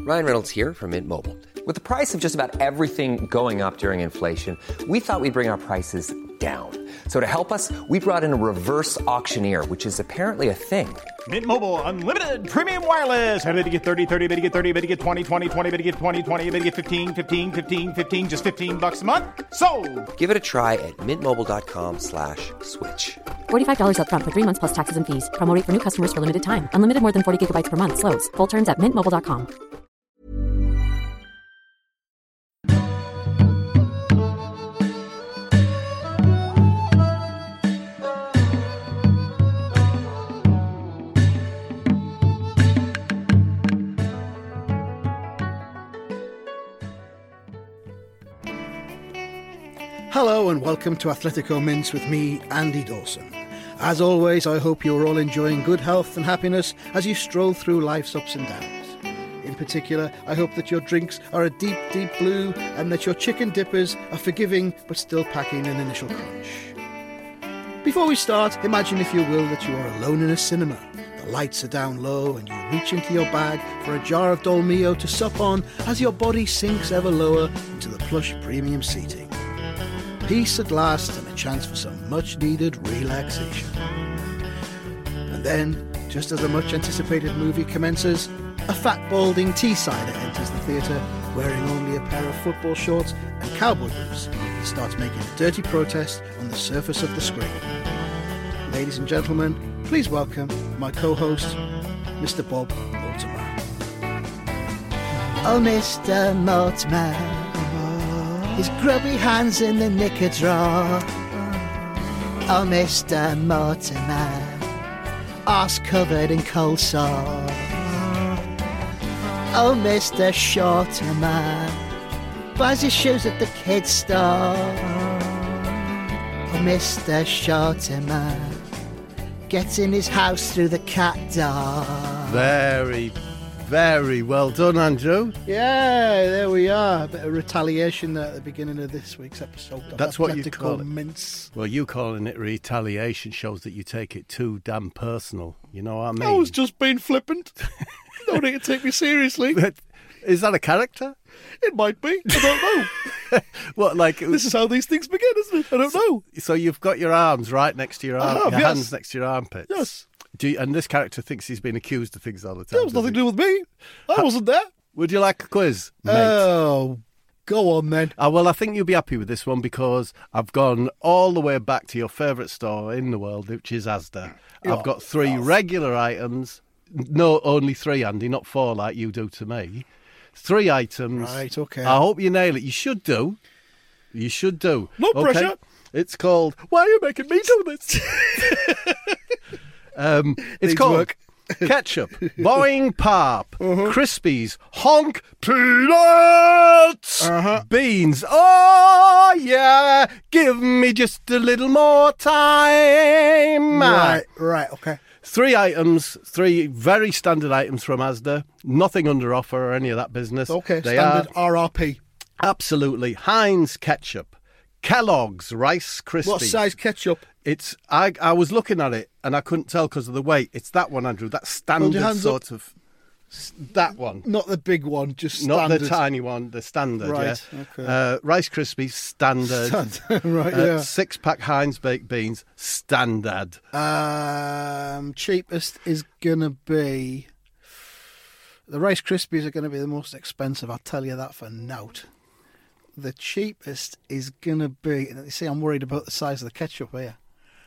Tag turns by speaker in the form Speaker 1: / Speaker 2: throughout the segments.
Speaker 1: Ryan Reynolds here from Mint Mobile. With the price of just about everything going up during inflation, we thought we'd bring our prices down. So to help us, we brought in a reverse auctioneer, which is apparently a thing.
Speaker 2: Mint Mobile Unlimited Premium Wireless. How to get 30, 30, bit to get 30, bit to get 20, 20, 20, bit to get 20, 20, bit to get 15, 15, 15, 15, just $15 a month? Sold!
Speaker 1: Give it a try at mintmobile.com/switch.
Speaker 3: $45 up front for 3 months plus taxes and fees. Promo rate for new customers for limited time. Unlimited more than 40 gigabytes per month. Slows full terms at mintmobile.com.
Speaker 4: Hello and welcome to Athletico Mints with me, Andy Dawson. As always, I hope you're all enjoying good health and happiness as you stroll through life's ups and downs. In particular, I hope that your drinks are a deep, deep blue and that your chicken dippers are forgiving but still packing an initial crunch. Before we start, imagine if you will that you are alone in a cinema. The lights are down low and you reach into your bag for a jar of Dolmio to sup on as your body sinks ever lower into the plush premium seating. Peace at last and a chance for some much-needed relaxation. And then, just as the much-anticipated movie commences, a fat, balding Teessider enters the theatre wearing only a pair of football shorts and cowboy boots and starts making a dirty protest on the surface of the screen. Ladies and gentlemen, please welcome my co-host, Mr. Bob Mortimer. Oh, Mr. Mortimer. His grubby hands in the knicker drawer. Oh, Mr. Mortimer, arse covered in cold sore. Oh, Mr. Shortimer, buys his shoes at the kids' store. Oh, Mr. Shortimer, gets in his house through the cat door.
Speaker 5: Very well done, Andrew.
Speaker 4: Yeah, there we are. A bit of retaliation there at the beginning of this week's episode.
Speaker 5: That's what you call it.
Speaker 4: Mints.
Speaker 5: Well, you calling it retaliation shows that you take it too damn personal. You know what I mean?
Speaker 4: I was just being flippant. Don't need to take me seriously.
Speaker 5: Is that a character?
Speaker 4: It might be. I don't know.
Speaker 5: What, like
Speaker 4: this is how these things begin, isn't it? I don't know.
Speaker 5: So you've got your arms right next to your hands next to your armpits.
Speaker 4: Yes.
Speaker 5: And this character thinks he's been accused of things all the time.
Speaker 4: That was nothing to do with me. I wasn't there.
Speaker 5: Would you like a quiz, mate?
Speaker 4: Oh, go on then.
Speaker 5: Well, I think you'll be happy with this one because I've gone all the way back to your favourite store in the world, which is Asda. I've got 3 regular items. No, only 3, Andy, not 4 like you do to me. 3 items.
Speaker 4: Right, okay.
Speaker 5: I hope you nail it. You should do.
Speaker 4: No pressure.
Speaker 5: It's called... Why are you making me do this? It's called ketchup, boing pop, Crispies, honk, peanuts, beans. Oh, yeah, give me just a little more time.
Speaker 4: Right, okay.
Speaker 5: 3 items, 3 very standard items from Asda. Nothing under offer or any of that business.
Speaker 4: Okay,
Speaker 5: they
Speaker 4: standard
Speaker 5: are
Speaker 4: RRP.
Speaker 5: Absolutely. Heinz ketchup, Kellogg's Rice Krispies.
Speaker 4: What size ketchup?
Speaker 5: It's I was looking at it and I couldn't tell because of the weight. It's that one, Andrew. That standard sort of. That one.
Speaker 4: Not the big one, just standard.
Speaker 5: Not the tiny one, the standard,
Speaker 4: right,
Speaker 5: yeah.
Speaker 4: Okay.
Speaker 5: Rice Krispies, standard.
Speaker 4: Right, yeah.
Speaker 5: 6-pack Heinz baked beans, standard.
Speaker 4: Cheapest is going to be... The Rice Krispies are going to be the most expensive, I'll tell you that for note. The cheapest is going to be... You see, I'm worried about the size of the ketchup here.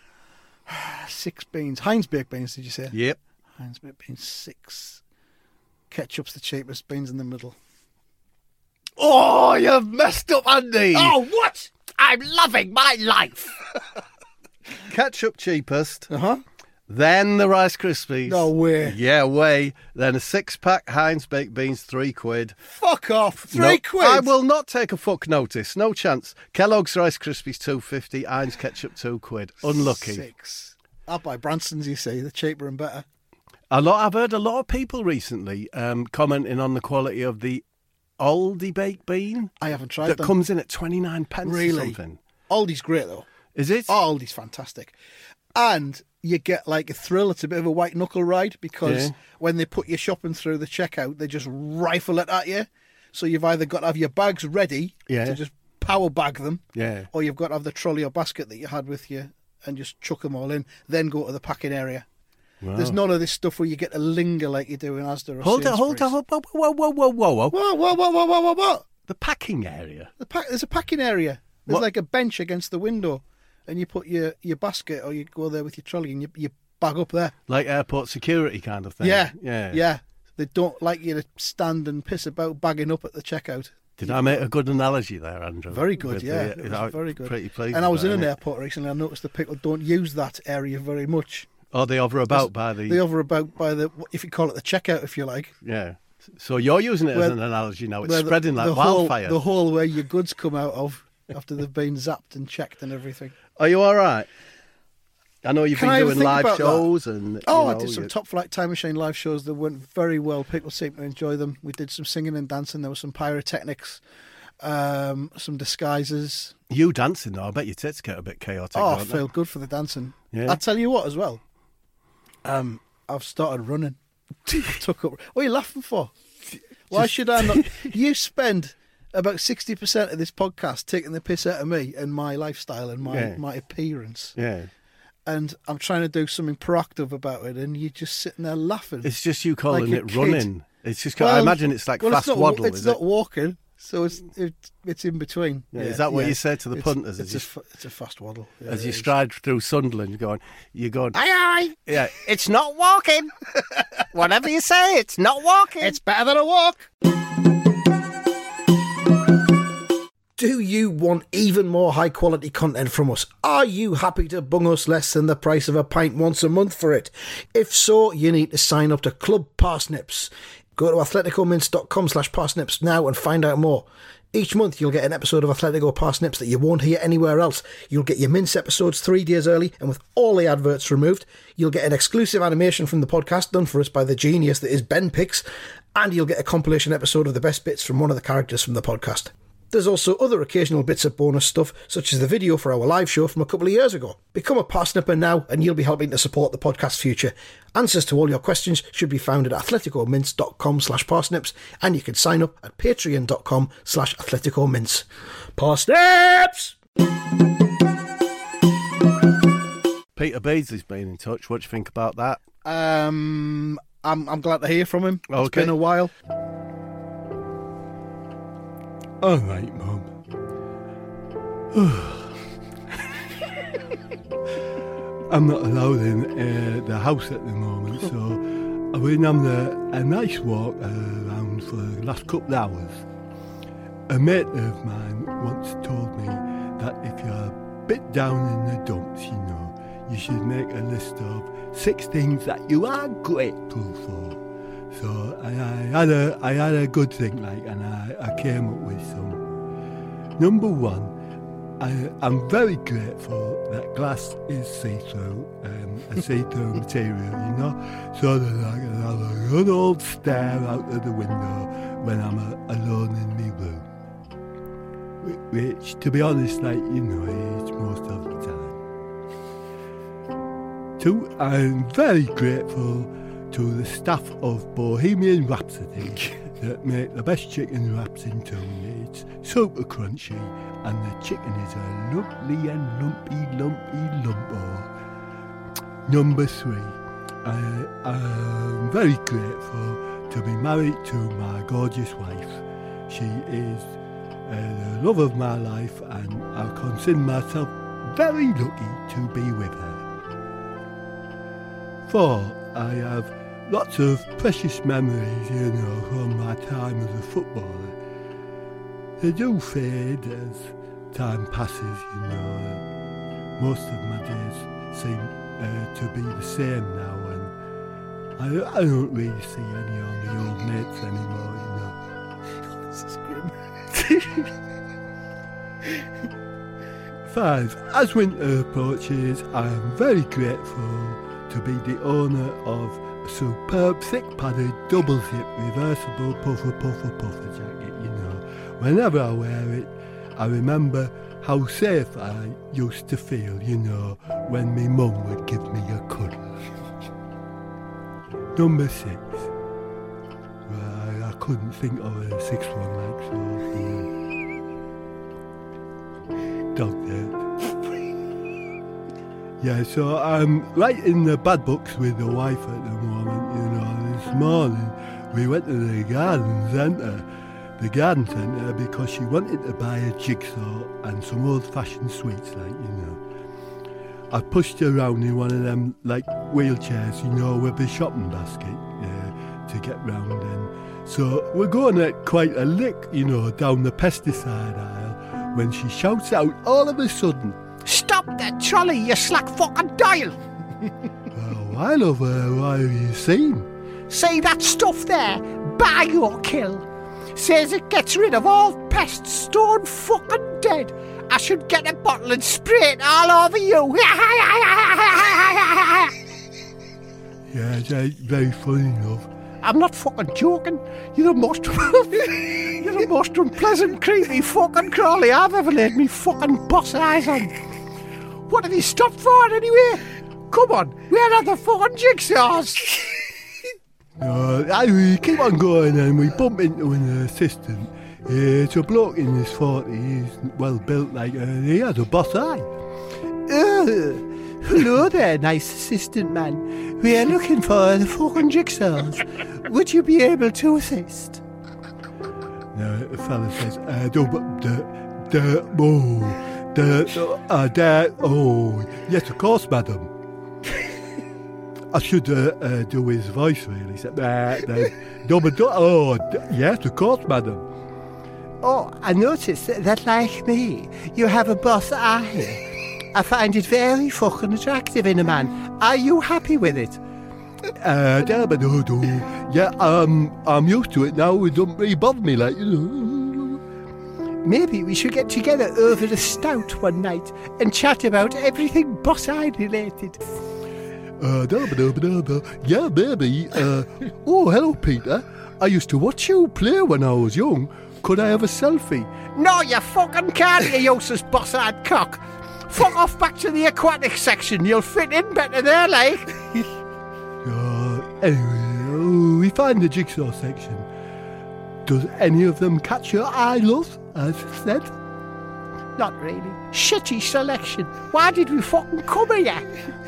Speaker 4: 6 beans. Heinz baked beans, did you say?
Speaker 5: Yep.
Speaker 4: Heinz baked beans, 6. Ketchup's the cheapest, beans in the middle.
Speaker 5: Oh, you've messed up, Andy.
Speaker 4: Oh, what?
Speaker 5: I'm loving my life. Ketchup cheapest. Then the Rice Krispies.
Speaker 4: No way.
Speaker 5: Yeah, way. Then a 6-pack Heinz baked beans, £3.
Speaker 4: Fuck off. £3?
Speaker 5: I will not take a fuck notice. No chance. Kellogg's Rice Krispies, £2.50. Heinz ketchup, £2. Unlucky.
Speaker 4: 6. I'll buy Branston's, you see. They're cheaper and better.
Speaker 5: I've heard a lot of people recently commenting on the quality of the Aldi baked bean.
Speaker 4: I haven't tried
Speaker 5: that
Speaker 4: them.
Speaker 5: Comes in at 29 pence
Speaker 4: really?
Speaker 5: or something.
Speaker 4: Aldi's great though.
Speaker 5: Is it?
Speaker 4: Oh, Aldi's fantastic. And you get like a thrill. It's a bit of a white knuckle ride because when they put your shopping through the checkout, they just rifle it at you. So you've either got to have your bags ready to just power bag them, or you've got to have the trolley or basket that you had with you and just chuck them all in, then go to the packing area. Wow. There's none of this stuff where you get to linger like you do in Asda or
Speaker 5: Hold on. Whoa.
Speaker 4: What?
Speaker 5: The packing area?
Speaker 4: There's a packing area. There's like a bench against the window, and you put your basket, or you go there with your trolley and you bag up there.
Speaker 5: Like airport security kind of thing?
Speaker 4: Yeah. They don't like you to stand and piss about bagging up at the checkout.
Speaker 5: Did I make a good analogy there, Andrew?
Speaker 4: Very good, it was very good.
Speaker 5: Pretty pleased.
Speaker 4: And I was in an airport recently, I noticed that people don't use that area very much.
Speaker 5: Oh, they hover about by the...
Speaker 4: They hover about by the, if you call it the checkout, if you like.
Speaker 5: Yeah. So you're using it as an analogy now. It's spreading like wildfire.
Speaker 4: The hole where your goods come out of after they've been zapped and checked and everything.
Speaker 5: Are you all right? I know you've been doing live shows and...
Speaker 4: I did some Top Flight Time Machine live shows that went very well. People seem to enjoy them. We did some singing and dancing. There was some pyrotechnics, some disguises.
Speaker 5: You dancing though? I bet your tits get a bit chaotic.
Speaker 4: Oh, I feel good for the dancing.
Speaker 5: Yeah.
Speaker 4: I'll tell you what as well. I've started running. What are you laughing for? Why should I not? You spend about 60% of this podcast taking the piss out of me and my lifestyle and my appearance.
Speaker 5: Yeah.
Speaker 4: And I'm trying to do something proactive about it, and you're just sitting there laughing.
Speaker 5: It's just you calling
Speaker 4: like
Speaker 5: it running. It's just. I imagine it's like fast waddle.
Speaker 4: It's not walking, so it's in between.
Speaker 5: Yeah, is that what you say to the punters?
Speaker 4: It's a fast waddle. Yeah,
Speaker 5: as you stride through Sunderland, you're going.
Speaker 4: Aye, aye.
Speaker 5: Yeah, it's not walking. Whatever you say, it's not walking.
Speaker 4: It's better than a walk. Do you want even more high quality content from us? Are you happy to bung us less than the price of a pint once a month for it? If so, you need to sign up to Club Parsnips. Go to athleticomints.com/parsnips now and find out more. Each month you'll get an episode of Athletico Parsnips that you won't hear anywhere else. You'll get your Mints episodes 3 days early, and with all the adverts removed. You'll get an exclusive animation from the podcast done for us by the genius that is Ben Pix, and you'll get a compilation episode of the best bits from one of the characters from the podcast. There's also other occasional bits of bonus stuff, such as the video for our live show from a couple of years ago. Become a Parsnipper now, and you'll be helping to support the podcast's future. Answers to all your questions should be found at athleticomints.com/parsnips, and you can sign up at patreon.com/athleticomints. Parsnips!
Speaker 5: Peter Beardsley's been in touch. What do you think about that?
Speaker 4: I'm glad to hear from him.
Speaker 5: Okay.
Speaker 4: It's been a while.
Speaker 6: All right, Mum. I'm not allowed in the house at the moment, so I've been having a nice walk around for the last couple of hours. A mate of mine once told me that if you're a bit down in the dumps, you should make a list of 6 things that you are grateful for. So I had a good think, and I came up with some. Number 1, I'm very grateful that glass is see-through, a see-through material, so that I can have a good old stare out of the window when I'm alone in my room. Which, to be honest, is most of the time. 2, I'm very grateful to the staff of Bohemian Rhapsody that make the best chicken wraps in town. It's super crunchy, and the chicken is a lovely and lumpy lumpo. Number 3, I'm very grateful to be married to my gorgeous wife. She is the love of my life, and I consider myself very lucky to be with her. 4, I have lots of precious memories, from my time as a footballer. They do fade as time passes, Most of my days seem to be the same now, and I don't really see any of the old mates anymore,
Speaker 4: This is grim.
Speaker 6: 5, as winter approaches, I am very grateful to be the owner of a superb thick-padded, double-zip, reversible puffer jacket, Whenever I wear it, I remember how safe I used to feel, you know, when me mum would give me a cuddle. Number 6. Well, I couldn't think of a 6th one, like, so... Dog there. Yeah, so I'm writing the bad books with the wife at the moment, you know. This morning we went to the garden centre because she wanted to buy a jigsaw and some old-fashioned sweets, like, you know. I pushed her around in one of them, like, wheelchairs, you know, with the shopping basket, to get round in. So we're going at quite a lick, you know, down the pesticide aisle, when she shouts out all of a sudden,
Speaker 7: "Stop that trolley, you slack fucking dial!"
Speaker 6: "Oh, I love her, what have you seen?"
Speaker 7: "See that stuff there? Buy or kill. Says it gets rid of all pests, stone fucking dead. I should get a bottle and spray it all over you."
Speaker 6: Yeah, it's very funny enough.
Speaker 7: I'm not fucking joking. You're the most unpleasant, creepy fucking crawly I've ever laid me fucking boss eyes on. What have you stopped for anyway? Come on, where are the fucking jigsaws?
Speaker 6: We keep on going and we bump into an assistant. It's a bloke in his 40s, he's well built, like, and he has a boss eye.
Speaker 7: Hello there, nice assistant man. We are looking for the fucking jigsaws. Would you be able to assist?
Speaker 6: No, the fella says, yes, of course, madam. I should do his voice, really. He said, yes, of course, madam.
Speaker 7: Oh, I noticed that, like me, you have a boss eye. I find it very fucking attractive in a man. Are you happy with it?
Speaker 6: Yeah, I'm used to it now. It don't really bother me, like, you know.
Speaker 7: Maybe we should get together over a stout one night and chat about everything boss-eye related.
Speaker 6: Yeah, baby. Oh, hello, Peter. I used to watch you play when I was young. Could I have a selfie?
Speaker 7: No, you fucking can't, you useless boss-eyed cock. Fuck off back to the aquatic section. You'll fit in better there, like.
Speaker 6: Anyway, we find the jigsaw section. Does any of them catch your eye, love, as said?
Speaker 7: Not really. Shitty selection. Why did we fucking come here?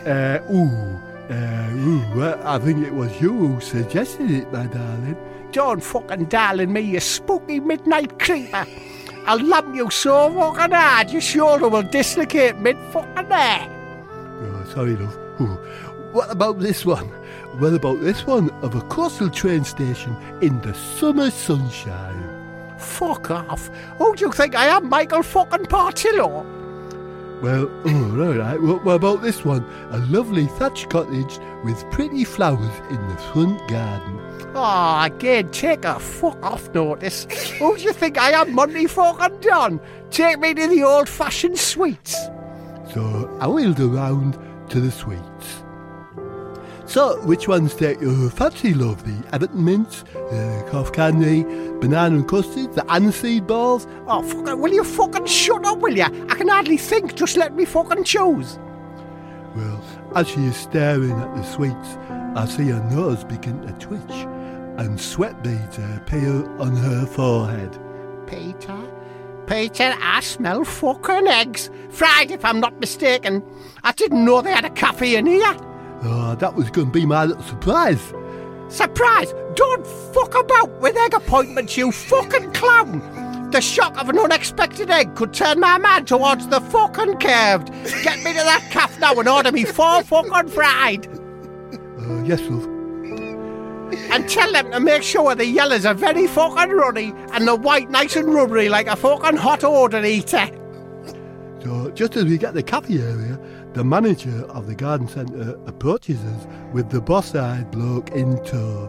Speaker 6: I think it was you who suggested it, my darling.
Speaker 7: Don't fucking darling me, you spooky midnight creeper. I'll lump you so fucking hard your shoulder will dislocate mid-fucking there.
Speaker 6: Oh, sorry, love. Ooh. What about this one? What about this one of a coastal train station in the summer sunshine?
Speaker 7: Fuck off. Who do you think I am, Michael fucking Portillo?
Speaker 6: Well, all right. What about this one? A lovely thatched cottage with pretty flowers in the front garden.
Speaker 7: Oh, again, take a fuck off notice. Who do you think I am, Monty fucking Don? Take me to the old-fashioned sweets.
Speaker 6: So I wheeled around to the sweets. So, which ones take your fancy, love? The Everton mints, the cough candy, banana and custard, the aniseed balls?
Speaker 7: Oh, fuck it, will you fucking shut up, will ya? I can hardly think, just let me fucking choose.
Speaker 6: Well, as she is staring at the sweets, I see her nose begin to twitch, and sweat beads appear on her forehead.
Speaker 7: Peter, I smell fucking eggs. Fried, if I'm not mistaken. I didn't know they had a cafe in here.
Speaker 6: Oh, that was going to be my little surprise.
Speaker 7: Surprise? Don't fuck about with egg appointments, you fucking clown. The shock of an unexpected egg could turn my man towards the fucking curved. Get me to that calf now and order me 4 fucking fried.
Speaker 6: Yes, love.
Speaker 7: And tell them to make sure the yellows are very fucking runny and the white nice and rubbery like a fucking hot order eater.
Speaker 6: So, just as we get the cafe area, the manager of the garden centre approaches us with the boss-eyed bloke in tow.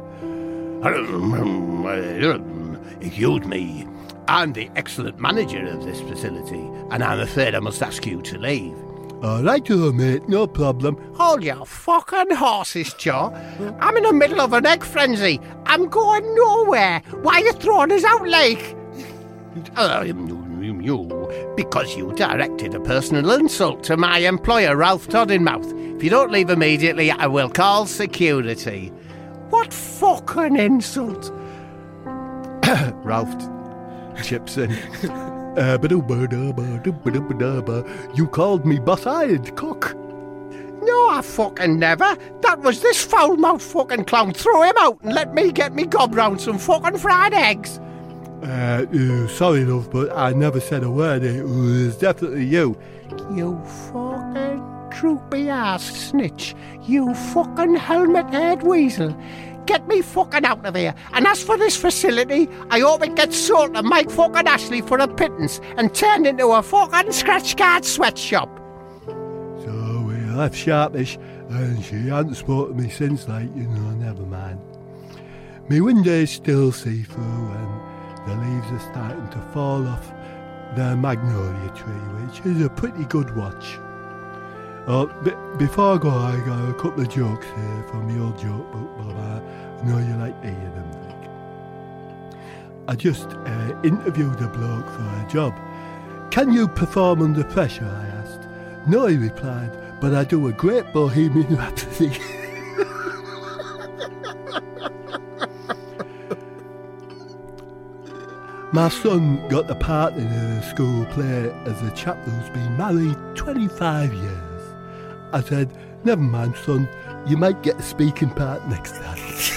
Speaker 8: Excuse me. I'm the excellent manager of this facility, and I'm afraid I must ask you to leave.
Speaker 6: All right, mate, no problem.
Speaker 7: Hold your fucking horses, Joe. I'm in the middle of an egg frenzy. I'm going nowhere. Why are you throwing us out, like?
Speaker 8: 'cause you directed a personal insult to my employer, Ralph Toddinmouth. If you don't leave immediately, I will call security.
Speaker 7: What fucking insult?
Speaker 5: Ralph chips in.
Speaker 6: You called me boss-eyed cock.
Speaker 7: No, I fucking never. That was this foul-mouthed fucking clown. Throw him out and let me get me gob round some fucking fried eggs.
Speaker 6: Sorry, love, but I never said a word. It was definitely you.
Speaker 7: You fucking droopy-ass snitch. You fucking helmet-head weasel. Get me fucking out of here. And as for this facility, I hope it gets sold to Mike fucking Ashley for a pittance and turned into a fucking scratch card sweatshop.
Speaker 6: So we left sharpish, and she hadn't spoken to me since, never mind. Me window's still see-through, and the leaves are starting to fall off the magnolia tree, which is a pretty good watch. Before I go, I got a couple of jokes here from the old joke book, but I know you like to hear them. I just interviewed a bloke for a job. Can you perform under pressure, I asked. No, he replied, but I do a great Bohemian Rhapsody. My son got the part in a school play as a chap who's been married 25 years. I said, never mind, son, you might get a speaking part next time.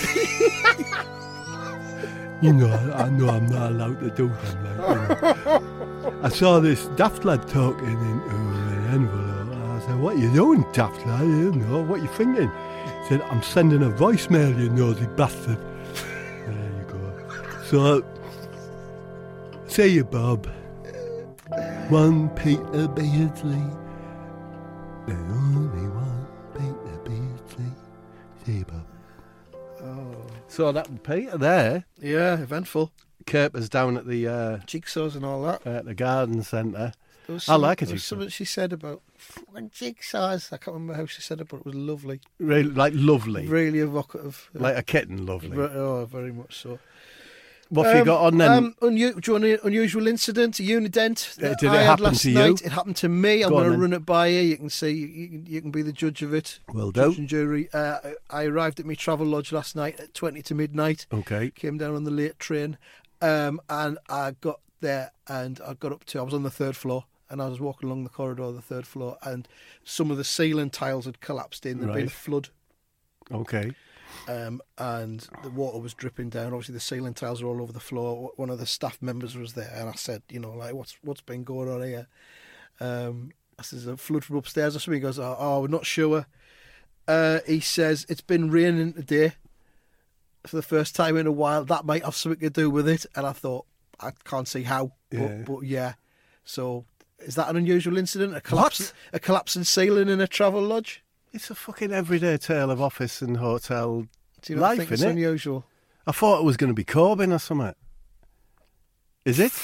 Speaker 6: I know I'm not allowed to do them. I saw this daft lad talking into an envelope. I said, what are you doing, daft lad? What are you thinking? He said, I'm sending a voicemail, you nosy bastard. There you go. So, see you, Bob. One Peter Beardsley. The only one, Peter Beardsley. See you, Bob.
Speaker 5: So that Peter there.
Speaker 4: Yeah, eventful.
Speaker 5: Capers down at the
Speaker 4: jigsaws and all that.
Speaker 5: At the garden centre.
Speaker 4: I
Speaker 5: like it.
Speaker 4: There was something she said about fucking jigsaws. I can't remember how she said it, but it was lovely.
Speaker 5: Really, lovely.
Speaker 4: Really evocative.
Speaker 5: Like a kitten, lovely.
Speaker 4: Oh, very much so.
Speaker 5: What have you got on then?
Speaker 4: Do you want an unusual incident, a unident?
Speaker 5: Did it happen to you?
Speaker 4: It happened to me. I'm going to run it by you. You can see, you can be the judge of it.
Speaker 5: Well
Speaker 4: done.
Speaker 5: done.
Speaker 4: Judge and jury. I arrived at my travel lodge last night at 20 to midnight.
Speaker 5: Okay.
Speaker 4: Came down on the late train, and I got there and I was on the third floor. And I was walking along the corridor of the third floor, and some of the ceiling tiles had collapsed in. There'd been a flood.
Speaker 5: Okay.
Speaker 4: And the water was dripping down. Obviously, the ceiling tiles are all over the floor. One of the staff members was there, and I said, what's been going on here? I said, there's a flood from upstairs or something. He goes, oh, we're not sure. He says, it's been raining today for the first time in a while. That might have something to do with it. And I thought, I can't see how, but yeah. So, is that an unusual incident? A collapsing ceiling in a travel lodge?
Speaker 5: It's a fucking everyday tale of office and hotel
Speaker 4: Do you not
Speaker 5: life,
Speaker 4: think it's
Speaker 5: innit?
Speaker 4: unusual?
Speaker 5: I thought it was going to be Corbyn or something. Is it?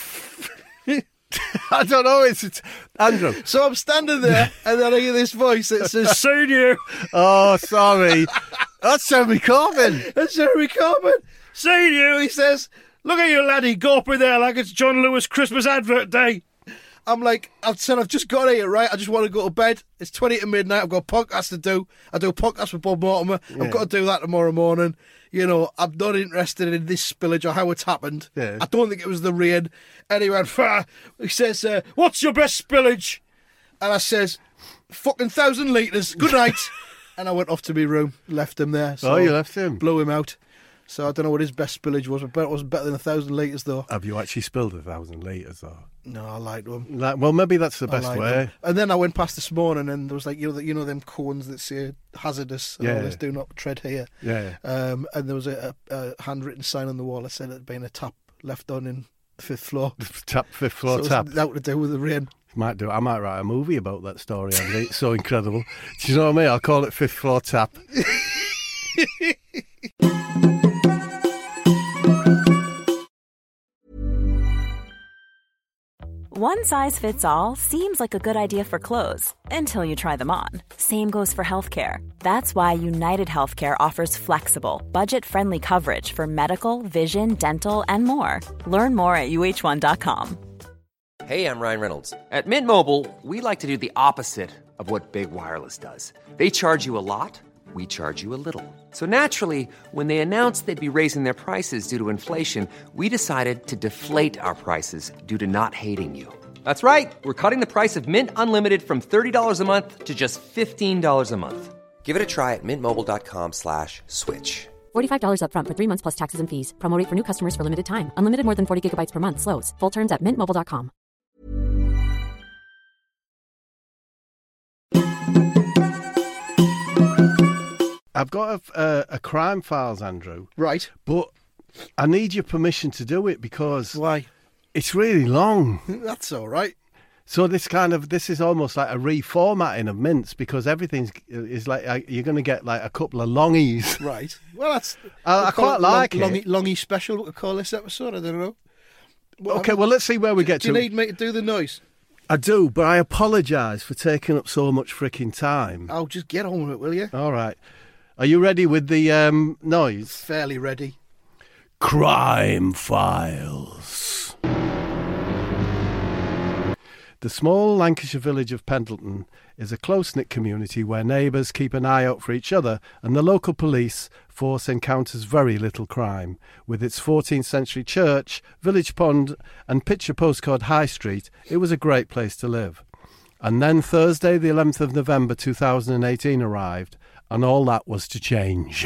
Speaker 5: I don't know. It's Andrew.
Speaker 4: So I'm standing there, and then I hear this voice that says, "Seen you."
Speaker 5: Oh, sorry. That's Jeremy Corbyn.
Speaker 4: That's Jeremy Corbyn. Seen you. He says, "Look at you, laddie, go up in there like it's John Lewis Christmas advert day." I'm like, I've just got here, right? I just want to go to bed. It's 20 to midnight. I've got a podcast to do. I do a podcast with Bob Mortimer. Yeah. I've got to do that tomorrow morning. I'm not interested in this spillage or how it's happened.
Speaker 5: Yeah.
Speaker 4: I don't think it was the rain. Anyway, he says, what's your best spillage? And I says, fucking 1,000 litres. Good night. And I went off to my room, left him there. So
Speaker 5: you left him?
Speaker 4: Blew him out. So I don't know what his best spillage was, but it wasn't better than 1,000 litres, though.
Speaker 5: Have you actually spilled 1,000 litres, though?
Speaker 4: No, I lied to him.
Speaker 5: Well, maybe that's the best way.
Speaker 4: Him. And then I went past this morning, and there was them cones that say hazardous. And all this, do not tread here.
Speaker 5: Yeah.
Speaker 4: And there was a handwritten sign on the wall that said it had been a tap left on in the 5th floor.
Speaker 5: Fifth floor
Speaker 4: so
Speaker 5: tap.
Speaker 4: That to do with the rain.
Speaker 5: I might write a movie about that story, Andy. It's so incredible. Do you know what I mean? I'll call it 5th floor tap.
Speaker 9: One size fits all seems like a good idea for clothes until you try them on. Same goes for healthcare. That's why United Healthcare offers flexible, budget-friendly coverage for medical, vision, dental, and more. Learn more at UH1.com.
Speaker 1: Hey, I'm Ryan Reynolds. At Mint Mobile, we like to do the opposite of what Big Wireless does. They charge you a lot, we charge you a little. So naturally, when they announced they'd be raising their prices due to inflation, we decided to deflate our prices due to not hating you. That's right. We're cutting the price of Mint Unlimited from $30 a month to just $15 a month. Give it a try at mintmobile.com/switch.
Speaker 3: $45 up front for 3 months plus taxes and fees. Promo rate for new customers for limited time. Unlimited more than 40 gigabytes per month. Slows full terms at mintmobile.com.
Speaker 5: I've got a crime files, Andrew.
Speaker 4: Right.
Speaker 5: But I need your permission to do it because...
Speaker 4: Why?
Speaker 5: It's really long.
Speaker 4: That's all right.
Speaker 5: So this is almost like a reformatting of Mints because everything is like you're going to get like a couple of longies.
Speaker 4: Right. Well, that's...
Speaker 5: I quite like it.
Speaker 4: Longy special, what we call this episode, I don't know.
Speaker 5: Okay, well, let's see where we get to.
Speaker 4: Do you need me to do the noise?
Speaker 5: I do, but I apologise for taking up so much freaking time.
Speaker 4: Oh, just get on with it, will you?
Speaker 5: All right. Are you ready with the noise?
Speaker 4: Fairly ready.
Speaker 5: Crime Files. The small Lancashire village of Pendleton is a close-knit community where neighbours keep an eye out for each other and the local police force encounters very little crime. With its 14th century church, village pond and picture postcode High Street, it was a great place to live. And then Thursday the 11th of November 2018 arrived and all that was to change.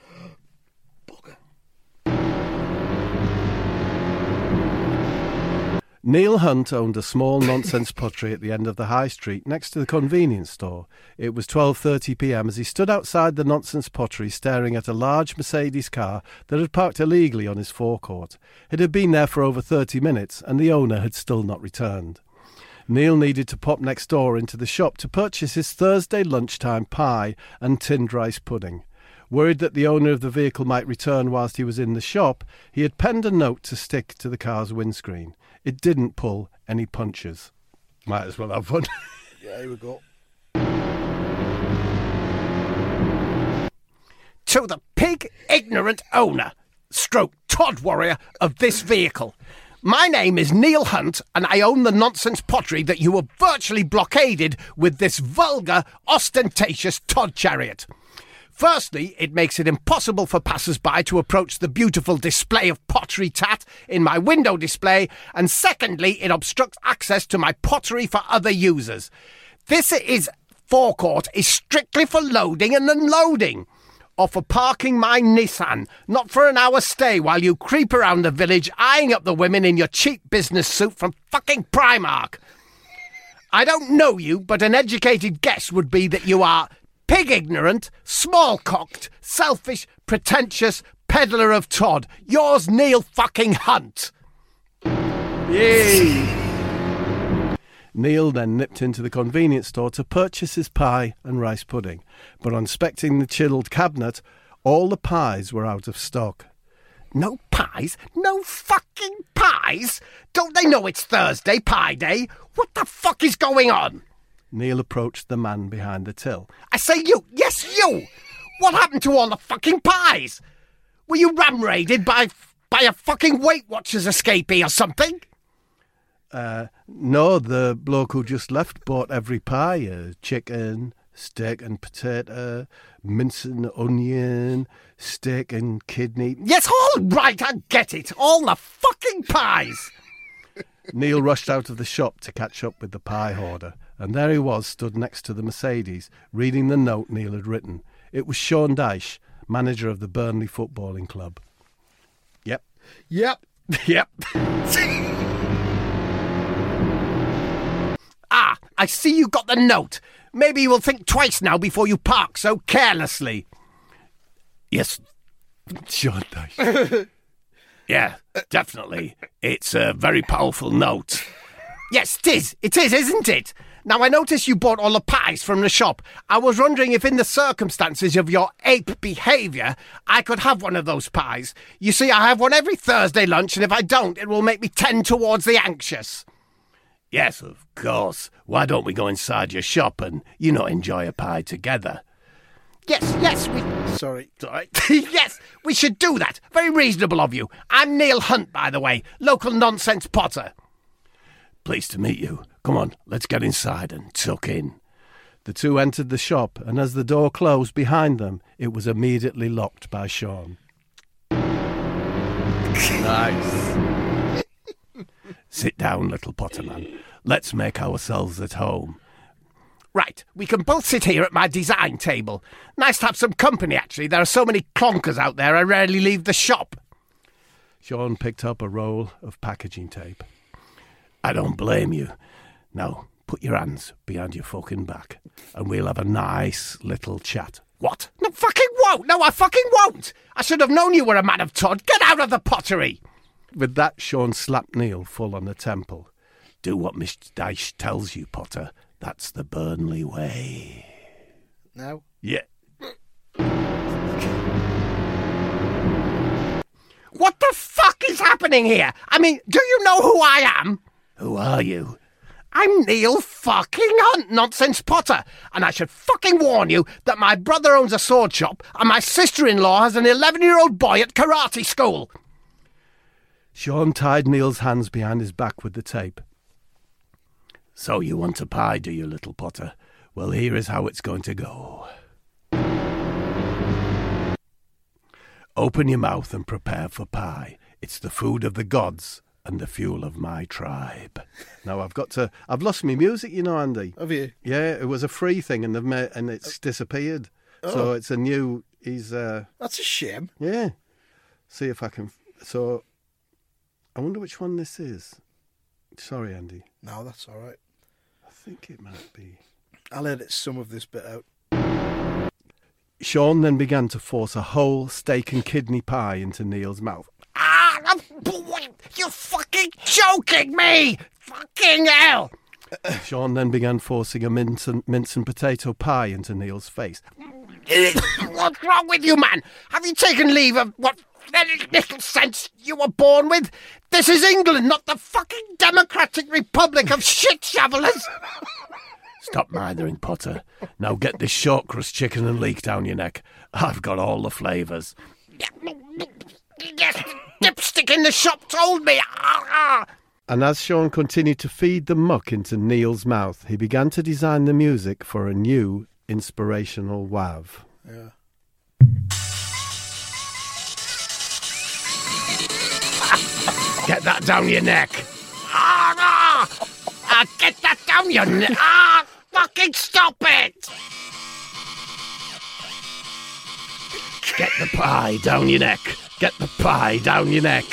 Speaker 5: Neil Hunt owned a small nonsense pottery at the end of the high street next to the convenience store. It was 12:30 p.m. as he stood outside the nonsense pottery staring at a large Mercedes car that had parked illegally on his forecourt. It had been there for over 30 minutes and the owner had still not returned. Neil needed to pop next door into the shop to purchase his Thursday lunchtime pie and tinned rice pudding. Worried that the owner of the vehicle might return whilst he was in the shop, he had penned a note to stick to the car's windscreen. It didn't pull any punches. Might as well have one.
Speaker 4: Yeah, here we go.
Speaker 8: To the pig-ignorant owner, stroke Todd warrior of this vehicle. My name is Neil Hunt, and I own the nonsense pottery that you have virtually blockaded with this vulgar, ostentatious Todd chariot. Firstly, it makes it impossible for passers-by to approach the beautiful display of pottery tat in my window display, and secondly, it obstructs access to my pottery for other users. This forecourt is strictly for loading and unloading, or for parking my Nissan, not for an hour stay while you creep around the village eyeing up the women in your cheap business suit from fucking Primark. I don't know you, but an educated guess would be that you are pig-ignorant, small-cocked, selfish, pretentious peddler of Todd. Yours, Neil fucking Hunt.
Speaker 5: Yay! Neil then nipped into the convenience store to purchase his pie and rice pudding, but on inspecting the chilled cabinet, all the pies were out of stock.
Speaker 8: No pies? No fucking pies? Don't they know it's Thursday, Pie Day? What the fuck is going on?
Speaker 5: Neil approached the man behind the till.
Speaker 8: I say you! Yes, you! What happened to all the fucking pies? Were you ram-raided by a fucking Weight Watchers escapee or something?
Speaker 5: No, the bloke who just left bought every pie. Chicken, steak and potato, mince and onion, steak and kidney.
Speaker 8: Yes, all right, I get it. All the fucking pies!
Speaker 5: Neil rushed out of the shop to catch up with the pie hoarder. And there he was, stood next to the Mercedes, reading the note Neil had written. It was Sean Dyche, manager of the Burnley Footballing Club. Yep.
Speaker 4: Yep.
Speaker 5: Yep.
Speaker 8: Ah, I see you got the note. Maybe you will think twice now before you park so carelessly.
Speaker 5: Yes, Sean Dyche.
Speaker 8: Yeah, definitely. It's a very powerful note. Yes, it is, isn't it? Now, I noticed you bought all the pies from the shop. I was wondering if in the circumstances of your ape behaviour, I could have one of those pies. You see, I have one every Thursday lunch, and if I don't, it will make me tend towards the anxious.
Speaker 5: Yes, of course. Why don't we go inside your shop and, enjoy a pie together?
Speaker 8: Yes,
Speaker 4: Sorry.
Speaker 8: Yes, we should do that. Very reasonable of you. I'm Neil Hunt, by the way, local nonsense potter. Pleased to meet you. Come on, let's get inside and tuck in.
Speaker 5: The two entered the shop, and as the door closed behind them, it was immediately locked by Sean.
Speaker 8: Nice. Sit down, little Potterman. Let's make ourselves at home. Right, we can both sit here at my design table. Nice to have some company, actually. There are so many clonkers out there, I rarely leave the shop.
Speaker 5: Sean picked up a roll of packaging tape.
Speaker 8: I don't blame you. Now, put your hands behind your fucking back, and we'll have a nice little chat. What? No, fucking won't! No, I fucking won't! I should have known you were a man of Todd. Get out of the pottery!
Speaker 5: With that, Sean slapped Neil full on the temple.
Speaker 8: Do what Miss Dyche tells you, Potter. That's the Burnley way.
Speaker 4: Now?
Speaker 8: Yeah. What the fuck is happening here? I mean, do you know who I am? Who are you? I'm Neil fucking Hunt, Nonsense Potter, and I should fucking warn you that my brother owns a sword shop and my sister-in-law has an 11-year-old boy at karate school.
Speaker 5: Sean tied Neil's hands behind his back with the tape.
Speaker 8: So you want a pie, do you, little Potter? Well, here is how it's going to go. Open your mouth and prepare for pie. It's the food of the gods and the fuel of my tribe.
Speaker 5: Now I've lost my music, you know, Andy.
Speaker 4: Have you?
Speaker 5: Yeah, it was a free thing and it's disappeared.
Speaker 4: Oh.
Speaker 5: So it's a new,
Speaker 4: That's a shame.
Speaker 5: Yeah. See if I can, so I wonder which one this is. Sorry, Andy.
Speaker 4: No, that's all right.
Speaker 5: I think it might be.
Speaker 4: I'll edit some of this bit out.
Speaker 5: Sean then began to force a whole steak and kidney pie into Neil's mouth.
Speaker 8: Ah, you're fucking joking me! Fucking hell!
Speaker 5: Sean then began forcing a mince and potato pie into Neil's face.
Speaker 8: What's wrong with you, man? Have you taken leave of what very little sense you were born with? This is England, not the fucking Democratic Republic of shit shovelers! Stop mithering, Potter. Now get this short crust chicken and leek down your neck. I've got all the flavours. Yes, dipstick in the shop told me.
Speaker 5: And as Sean continued to feed the muck into Neil's mouth, he began to design the music for a new inspirational WAV.
Speaker 4: Yeah.
Speaker 8: Get that down your neck. Get that down your neck. Fucking stop it. Get the pie down your neck. Get the pie down your neck.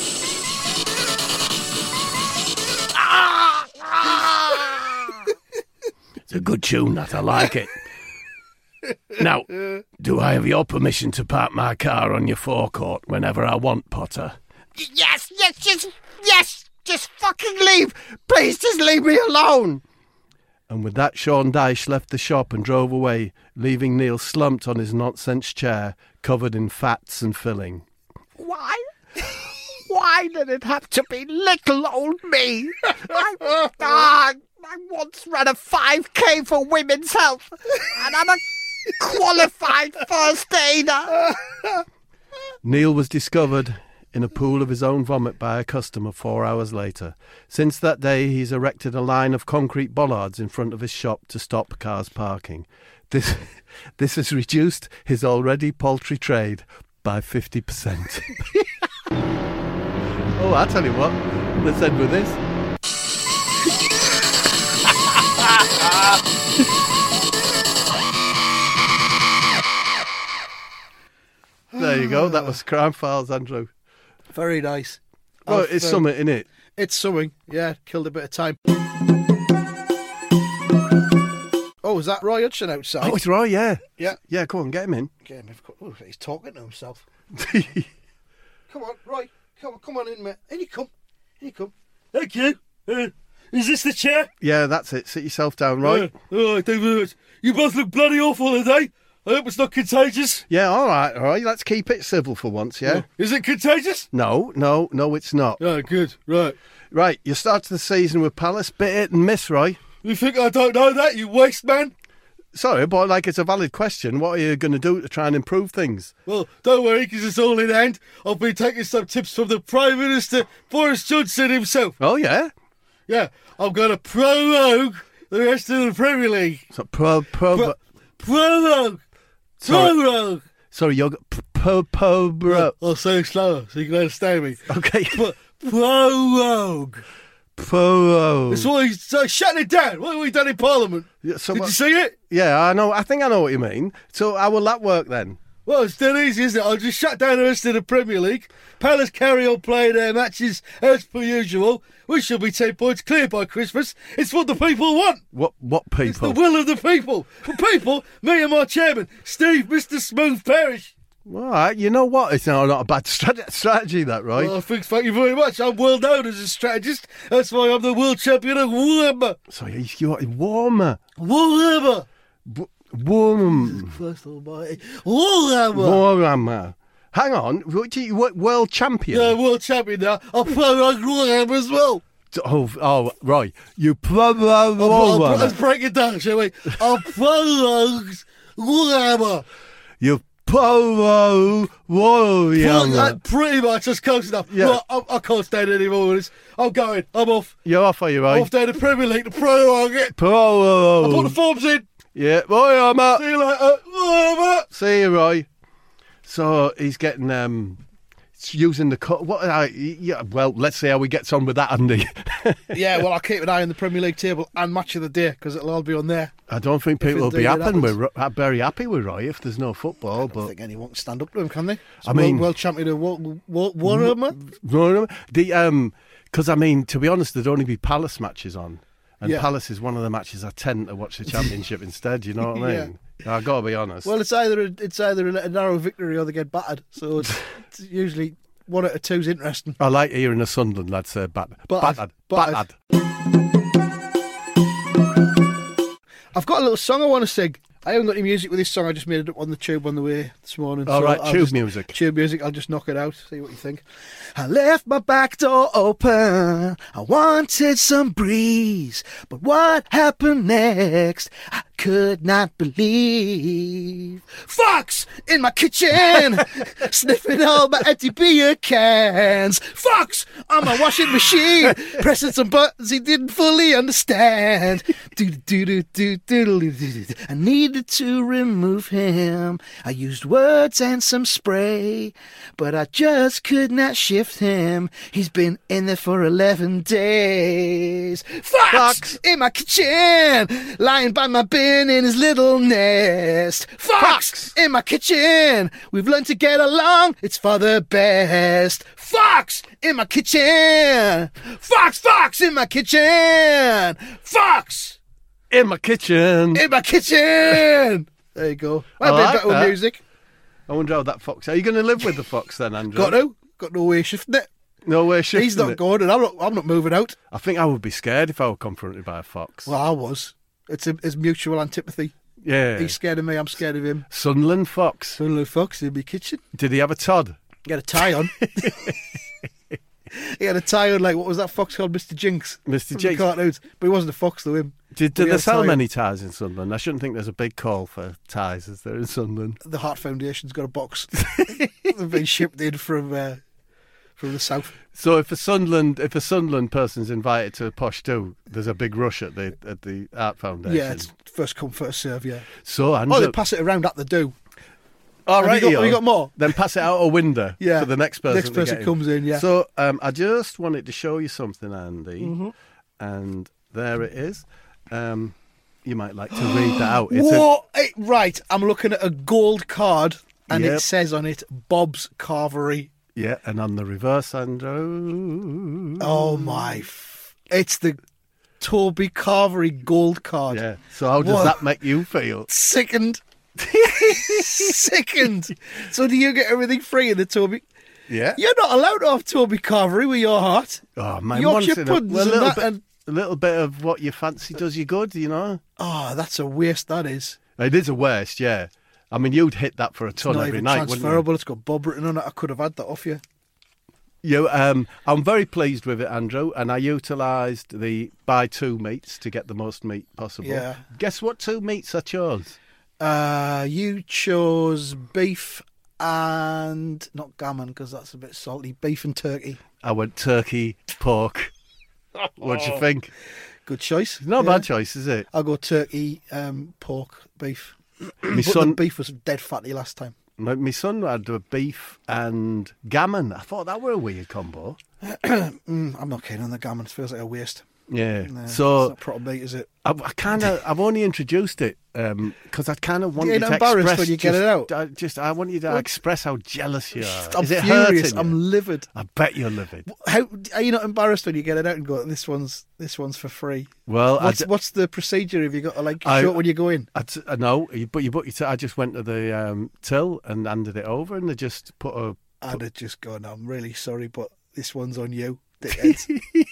Speaker 8: It's a good tune, that. I like it. Now, do I have your permission to park my car on your forecourt whenever I want, Potter? Yes, just fucking leave. Please, just leave me alone.
Speaker 5: And with that, Sean Dyche left the shop and drove away, leaving Neil slumped on his nonsense chair, covered in fats and filling.
Speaker 8: Why? Why did it have to be little old me? I once ran a 5K for women's health, and I'm a qualified first aider.
Speaker 5: Neil was discovered in a pool of his own vomit by a customer 4 hours later. Since that day, he's erected a line of concrete bollards in front of his shop to stop cars parking. This has reduced his already paltry trade by 50%. Oh, I tell you what, let's end with this. There you go, that was Crime Files, Andrew.
Speaker 4: Very nice.
Speaker 5: Well, it's something, isn't it?
Speaker 4: It's something, yeah. Killed a bit of time. Oh, is that Roy Hudson outside?
Speaker 5: Oh, it's Roy, yeah.
Speaker 4: Yeah.
Speaker 5: Yeah, come on, get him in.
Speaker 4: Get him in. Oh, he's talking to himself. Come on, Roy. Come on in, mate. In you come.
Speaker 10: Thank you. Is this the chair?
Speaker 5: Yeah, that's it. Sit yourself down, Roy.
Speaker 10: All right, thank you very much. You both look bloody awful today. I hope it's not contagious.
Speaker 5: Yeah, all right. Let's keep it civil for once, yeah?
Speaker 10: Is it contagious?
Speaker 5: No, it's not.
Speaker 10: Oh, good. Right.
Speaker 5: Right, you started the season with Palace, bit hit and miss, Roy.
Speaker 10: You think I don't know that, you waste man?
Speaker 5: Sorry, but it's a valid question. What are you going to do to try and improve things?
Speaker 10: Well, don't worry, because it's all in hand. I've been taking some tips from the Prime Minister, Boris Johnson himself.
Speaker 5: Oh, yeah?
Speaker 10: Yeah, I'm going to prorogue the rest of the Premier League.
Speaker 5: So
Speaker 10: Prorogue.
Speaker 5: Sorry.
Speaker 10: Prorogue.
Speaker 5: Sorry, you're
Speaker 10: I'll say it slower so you can understand me.
Speaker 5: Okay.
Speaker 10: Prorogue.
Speaker 5: Prorogue.
Speaker 10: It's what he's shutting it down. What have we done in Parliament?
Speaker 5: Yeah, so
Speaker 10: Did
Speaker 5: what-
Speaker 10: you see it?
Speaker 5: Yeah, I know. I think I know what you mean. So how will that work then?
Speaker 10: Well, it's dead easy, isn't it? I'll just shut down the rest of the Premier League. Palace carry on playing their matches as per usual. We shall be 10 points clear by Christmas. It's what the people want.
Speaker 5: What people?
Speaker 10: It's the will of the people. For people, me and my chairman, Steve, Mr. Smooth Parrish.
Speaker 5: All right, you know what? It's not a bad strategy, that, right?
Speaker 10: Well, thank you very much. I'm well known as a strategist. That's why I'm the world champion of Warhammer.
Speaker 5: So you're warmer.
Speaker 10: Warhammer.
Speaker 5: Warm.
Speaker 10: First almighty. Warhammer.
Speaker 5: Warhammer. Hang on, world champion?
Speaker 10: Yeah, world champion now. I'll prorogue Warhammer as well.
Speaker 5: Oh, right. You prorogue
Speaker 10: Let's
Speaker 5: Warhammer.
Speaker 10: break it down, shall we? I'll prorogue Warhammer.
Speaker 5: You prorogue Warhammer.
Speaker 10: Pretty much, that's close enough.
Speaker 5: Yeah.
Speaker 10: Right, I can't stand any more of this. I'm going. I'm off.
Speaker 5: You're off, are you, right?
Speaker 10: Off down the Premier League to prorogue it.
Speaker 5: Prorogue.
Speaker 10: I'll put the forms in.
Speaker 5: Yeah, Warhammer.
Speaker 10: See you later. Warhammer.
Speaker 5: See you, Roy. So he's getting using the cut. Yeah. Well, let's see how he gets on with that, Andy.
Speaker 4: Yeah, well, I'll keep an eye on the Premier League table and Match of the Day because it'll all be on there.
Speaker 5: I don't think people will be
Speaker 4: indeed
Speaker 5: very happy with Roy if there's no football.
Speaker 4: I don't
Speaker 5: But
Speaker 4: think anyone can stand up to him, can they?
Speaker 5: I mean-
Speaker 4: world champion of Warhammer.
Speaker 5: Because to be honest, there'd only be Palace matches on, and
Speaker 4: Yeah.
Speaker 5: Palace is one of the matches I tend to watch the Championship instead. You know what I mean? I got to be honest.
Speaker 4: Well, it's either a narrow victory or they get battered. So it's usually one out of two's interesting.
Speaker 5: I like hearing a Sunderland lad say battered.
Speaker 4: Battered.
Speaker 5: Battered.
Speaker 4: I've got a little song I want to sing. I haven't got any music with this song. I just made it up on the tube on the way this morning.
Speaker 5: All right,
Speaker 4: I'll
Speaker 5: tube
Speaker 4: just-
Speaker 5: music.
Speaker 4: Tube music. I'll just knock it out. See what you think. I left my back door open. I wanted some breeze. But what happened next? I could not believe. Fox in my kitchen, sniffing all my empty beer cans. Fox on my washing machine, pressing some buttons he didn't fully understand. I needed to remove him. I used words and some spray, but I just could not shift him. He's been in there for 11 days. Fox in my kitchen, lying by my bin in his little nest. Fox in my kitchen, we've learned to get along, it's for the best. Fox in my kitchen, Fox in my kitchen, Fox
Speaker 5: In my kitchen.
Speaker 4: in my kitchen. There you go. Might
Speaker 5: I
Speaker 4: be
Speaker 5: like
Speaker 4: better with
Speaker 5: that.
Speaker 4: music.
Speaker 5: I wonder how that fox. Are you going to live with the fox then, Andrew?
Speaker 4: Got no way of shifting it.
Speaker 5: No way of shifting
Speaker 4: He's not
Speaker 5: it.
Speaker 4: going, and I'm not moving out.
Speaker 5: I think I would be scared if I were confronted by a fox.
Speaker 4: Well, I was. It's mutual antipathy.
Speaker 5: Yeah.
Speaker 4: He's scared of me. I'm scared of him.
Speaker 5: Sunderland fox.
Speaker 4: Sunderland Fox in my kitchen.
Speaker 5: Did he have a Todd?
Speaker 4: He had a tie on. He had a tie on like, what was that fox called? Mr. Jinx.
Speaker 5: Mr.
Speaker 4: From the
Speaker 5: Jinx.
Speaker 4: cartoons. But he wasn't a fox though, him.
Speaker 5: Did
Speaker 4: He had
Speaker 5: they
Speaker 4: a
Speaker 5: sell
Speaker 4: tie
Speaker 5: many ties in Sunderland? I shouldn't think there's a big call for ties, is there, in Sunderland?
Speaker 4: The Heart Foundation's got a box. They've been shipped in from the south.
Speaker 5: So if a Sunderland person's invited to a posh do, there's a big rush at the Art Foundation.
Speaker 4: Yeah, it's first come, first serve, yeah.
Speaker 5: So Andrew,
Speaker 4: Oh, they pass it around at the do.
Speaker 5: all
Speaker 4: Have
Speaker 5: right,
Speaker 4: you got more?
Speaker 5: Then pass it out a window
Speaker 4: Yeah.
Speaker 5: for the next person.
Speaker 4: Next
Speaker 5: to
Speaker 4: person
Speaker 5: get
Speaker 4: comes in, yeah.
Speaker 5: So I just wanted to show you something, Andy,
Speaker 4: Mm-hmm.
Speaker 5: and there it is. You might like to read that out. It's
Speaker 4: What? Right, I'm looking at a gold card, and
Speaker 5: Yep.
Speaker 4: it says on it, Bob's Carvery.
Speaker 5: Yeah, and on the reverse, Andrew.
Speaker 4: Oh my! It's the Toby Carvery gold card.
Speaker 5: Yeah. So how does
Speaker 4: What?
Speaker 5: that make you feel?
Speaker 4: Sickened. Sickened. So do you get everything free in the Toby?
Speaker 5: Yeah.
Speaker 4: You're not allowed to have Toby Carvery with your heart.
Speaker 5: Oh man,
Speaker 4: Yorkshire
Speaker 5: once in
Speaker 4: puddings
Speaker 5: well,
Speaker 4: and that, and
Speaker 5: a little bit of what you fancy does you good, you know.
Speaker 4: oh, that's a waste. That is.
Speaker 5: It is a waste, yeah. I mean, you'd hit that for a ton
Speaker 4: Not
Speaker 5: every
Speaker 4: even
Speaker 5: night, wouldn't you?
Speaker 4: transferable. It's got Bob written on it. I could have had that off you.
Speaker 5: I'm very pleased with it, Andrew, and I utilised the buy two meats to get the most meat possible.
Speaker 4: Yeah.
Speaker 5: Guess what two meats I chose?
Speaker 4: You chose beef and not gammon because that's a bit salty. Beef and turkey.
Speaker 5: I went turkey, pork. What do you think?
Speaker 4: Good choice.
Speaker 5: Not a bad choice, is it?
Speaker 4: I'll go turkey, pork, beef.
Speaker 5: My
Speaker 4: But
Speaker 5: son,
Speaker 4: the beef was dead fatty last time.
Speaker 5: my son had a beef and gammon. I thought that were a weird combo.
Speaker 4: I'm not keen on the gammon. It feels like a waste.
Speaker 5: Yeah.
Speaker 4: No,
Speaker 5: So
Speaker 4: it's not proper meat, is it?
Speaker 5: I've only introduced it because I kind of want
Speaker 4: You're
Speaker 5: you to
Speaker 4: embarrassed
Speaker 5: express.
Speaker 4: when you get it out?
Speaker 5: I want you to express how jealous you are.
Speaker 4: I'm
Speaker 5: Is it
Speaker 4: furious.
Speaker 5: hurting you?
Speaker 4: I'm livid.
Speaker 5: I bet you're livid.
Speaker 4: How are you not embarrassed when you get it out and go, this one's for free?
Speaker 5: Well,
Speaker 4: What's the procedure? Have you got to
Speaker 5: I-
Speaker 4: show it when you go in?
Speaker 5: I know, but you booked your I just went to the till and handed it over, and they just put a.
Speaker 4: I'd have just gone, I'm really sorry, but this one's on you, dickheads.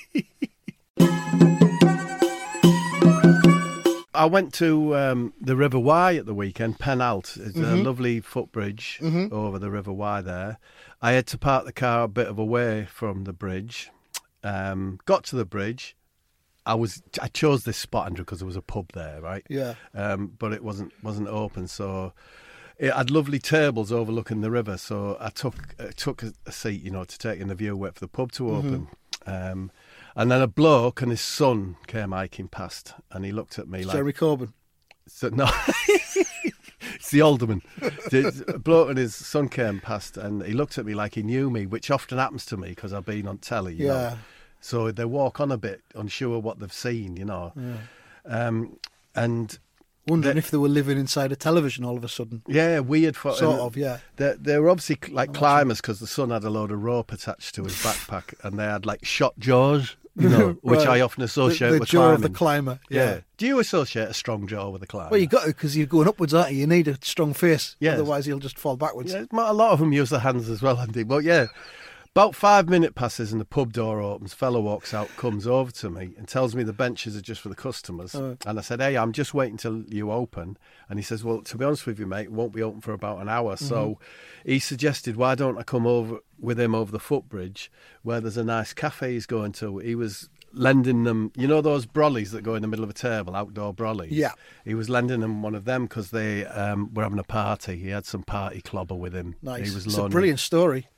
Speaker 5: I went to the River Wye at the weekend, Penalt. It's a lovely footbridge over the River Wye there. I had to park the car a bit of away from the bridge. Got to the bridge. I chose this spot, Andrew, because there was a pub there, right?
Speaker 4: Yeah.
Speaker 5: But it wasn't open, so it had lovely tables overlooking the river. So I took a seat, to take in the view, wait for the pub to open. And then a bloke and his son came hiking past, and he looked at me like...
Speaker 4: Jeremy Corbyn.
Speaker 5: So, no, it's the alderman. The bloke and his son came past, and he looked at me like he knew me, which often happens to me because I've been on telly, you know. So they walk on a bit, unsure what they've seen,
Speaker 4: Yeah.
Speaker 5: And...
Speaker 4: Wondering if they were living inside a television all of a sudden.
Speaker 5: Yeah, weird.
Speaker 4: Yeah.
Speaker 5: They were obviously like climbers because the son had a load of rope attached to his backpack, and they had like shot jaws, which
Speaker 4: Right.
Speaker 5: I often associate
Speaker 4: the
Speaker 5: with
Speaker 4: jaw
Speaker 5: climbing.
Speaker 4: of the climber.
Speaker 5: Yeah. Do you associate a strong jaw with a climber?
Speaker 4: Well, you got to, because you're going upwards, aren't you? You need a strong face.
Speaker 5: Yes.
Speaker 4: Otherwise, you'll just fall backwards.
Speaker 5: Yeah, a lot of them use their hands as well, Andy. But yeah, about 5 minutes passes and the pub door opens. Fella walks out, comes over to me and tells me the benches are just for the customers. And I said, hey, I'm just waiting till you open. And he says, well, to be honest with you, mate, it won't be open for about an hour. So he suggested, why don't I come over with him over the footbridge where there's a nice cafe he's going to. He was lending them, those brollies that go in the middle of a table, outdoor brollies?
Speaker 4: Yeah.
Speaker 5: He was lending them one of them because they were having a party. He had some party clobber with him.
Speaker 4: Nice.
Speaker 5: He was
Speaker 4: It's
Speaker 5: lonely.
Speaker 4: a brilliant story.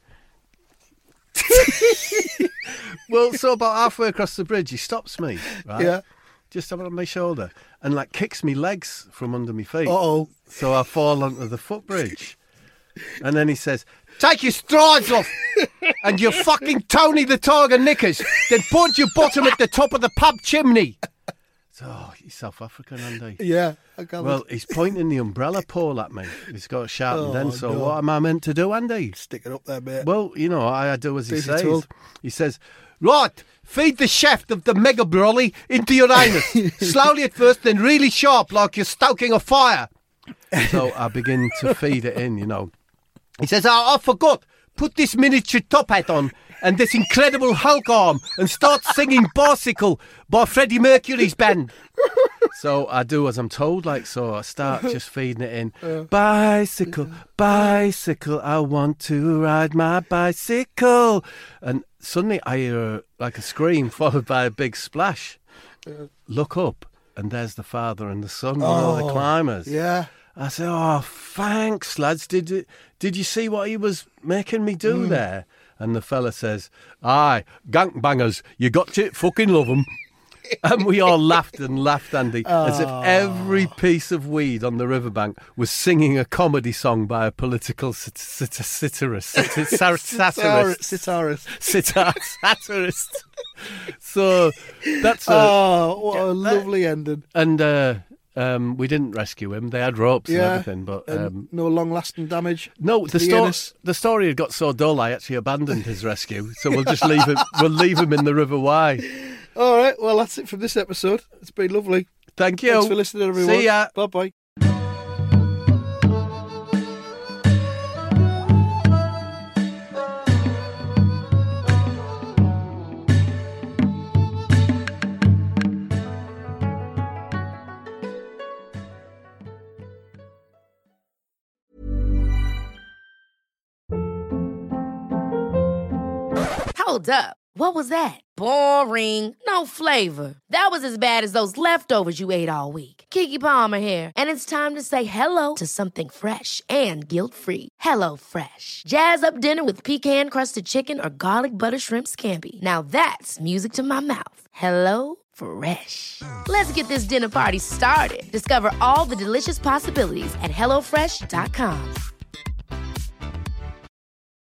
Speaker 5: Well, so about halfway across the bridge, he stops me, right?
Speaker 4: Yeah.
Speaker 5: Just on my shoulder and like kicks me legs from under my feet.
Speaker 4: Uh-oh.
Speaker 5: So I fall onto the footbridge. And then he says, take your strides off and your fucking Tony the Tiger knickers, then point your bottom at the top of the pub chimney. So, he's South African, Andy.
Speaker 4: Yeah. I got
Speaker 5: Well, he's pointing the umbrella pole at me. He's got a sharpened end. So
Speaker 4: no.
Speaker 5: what am I meant to do, Andy?
Speaker 4: Stick it up there, mate.
Speaker 5: Well, I do as he
Speaker 4: Easy
Speaker 5: says.
Speaker 4: told.
Speaker 5: He says, right, feed the shaft of the mega brolly into your anus. Slowly at first, then really sharp, like you're stoking a fire. So I begin to feed it in, He says, I forgot. Put this miniature top hat on and this incredible Hulk arm and start singing Bicycle by Freddie Mercury's band. So I do as I'm told, so I start just feeding it in. Bicycle, bicycle, I want to ride my bicycle. And suddenly I hear a scream followed by a big splash. Look up and there's the father and the son, all the climbers.
Speaker 4: Yeah.
Speaker 5: I said, oh, thanks, lads. Did you see what he was making me do there? And the fella says, aye, gangbangers, you got to fucking love them. And we all laughed and laughed, Andy, as if every piece of weed on the riverbank was singing a comedy song by a political satirist. So that's
Speaker 4: what a lovely ending.
Speaker 5: And we didn't rescue him. They had ropes and everything, but
Speaker 4: no long-lasting damage.
Speaker 5: no. The story had got so dull, I actually abandoned his rescue. So we'll just leave him. We'll leave him in the River Wye.
Speaker 4: All right, well, that's it for this episode. It's been lovely.
Speaker 5: Thank you.
Speaker 4: Thanks for listening, everyone.
Speaker 5: See ya.
Speaker 4: Bye-bye.
Speaker 11: Hold up. What was that? Boring. No flavor. That was as bad as those leftovers you ate all week. Keke Palmer here, and it's time to say hello to something fresh and guilt-free. Hello Fresh. Jazz up dinner with pecan-crusted chicken or garlic butter shrimp scampi. Now that's music to my mouth. Hello Fresh. Let's get this dinner party started. Discover all the delicious possibilities at HelloFresh.com.